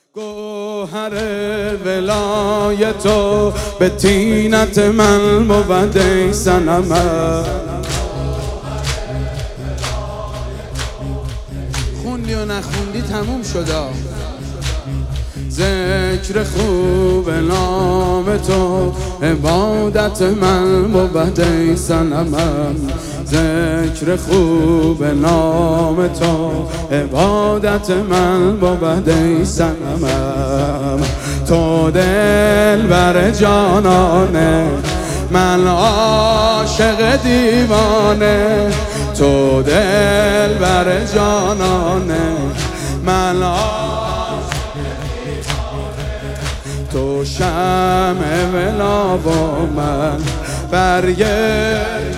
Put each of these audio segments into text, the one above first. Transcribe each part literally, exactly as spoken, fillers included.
گوهر ولایتو به طینت من بود ای صنمم. خوندی و نخوندی تموم شدا. ذکر خوب نام تو عبادت من بود ای صنمم. ذکر خوب نام تو عبادت من بود ای صنمم. تو دلبر جانانه من عاشق دیوانه. تو دلبر جانانه من عاشق دیوانه. تو شمع ولا و من برگه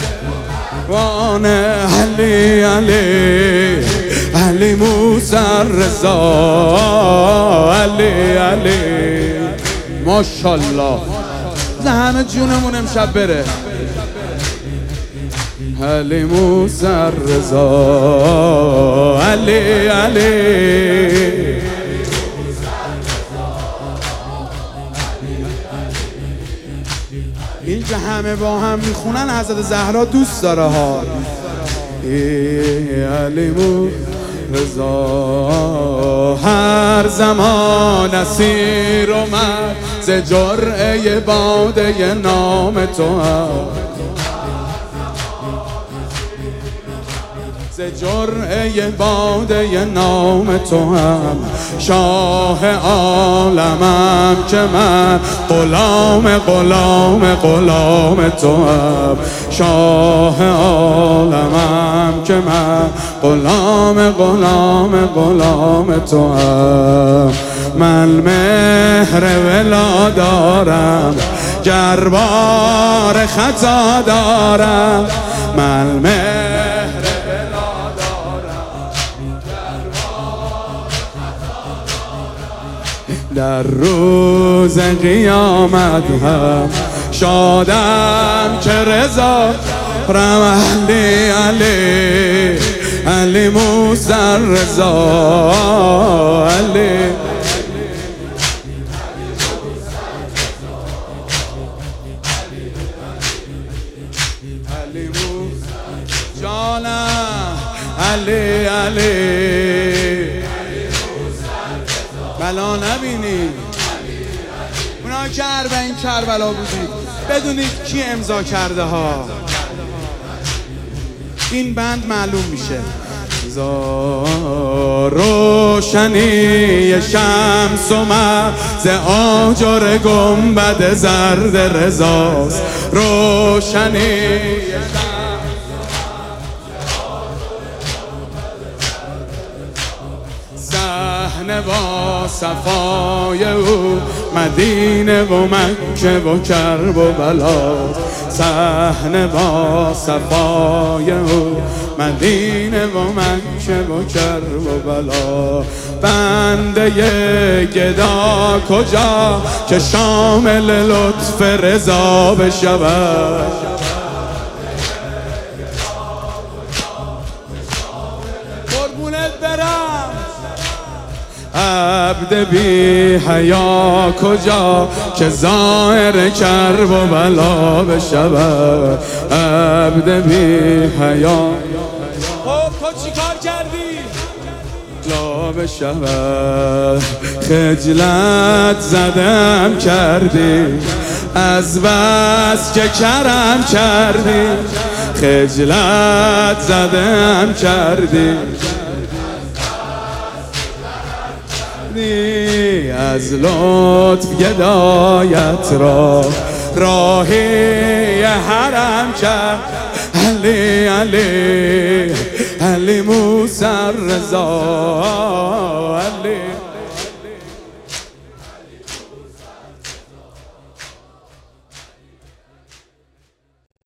وانه. علی علی علی موسی رضا. علی علی ماشاءالله. همه جونمون امشب بره. علی موسی رضا. علی علی این که همه با هم میخونن حضرت زهرا دوست داره ها. علی موسی رضا. هر زمان اسیر اومد ز جرعه باده نام تو هم. ز جرعه باده نام تو هم. شاه عالمم که من غلام غلام غلام تو هم. شاه عالمم که من غلام غلام غلام تو هم. من مهر ولا دارم گربار خطا دارم. من مهر در روز قیامت هم شادم که رضا رم. علی علی علی موسی رضا. علی علی موسی جانم. علی علی بلا نبینی اونا که اربعین کربلا بودید بدونید کی امضا کرده ها. این بند معلوم میشه. روشنی شمس اومد ز آجر گنبد زرد رضاست. روشنی صحنه با صفای او مدینه و مکه و کرب و بلا. صحنه با صفای او مدینه و مکه و کرب و بلا. بنده گدا کجا که شامل لطف رضا بشود. قربونت برم. عبد بی حیا کجا که ظاهر کرب و بلا بشود. عبد بی حیا خب تو چی کار کردی؟ لا بشود. خجلت زدم کردی از بس که کرم کردی. خجلت زدم کردی از لطف گدایت را راهی حرم کرد. علی علی علی موسی رضا.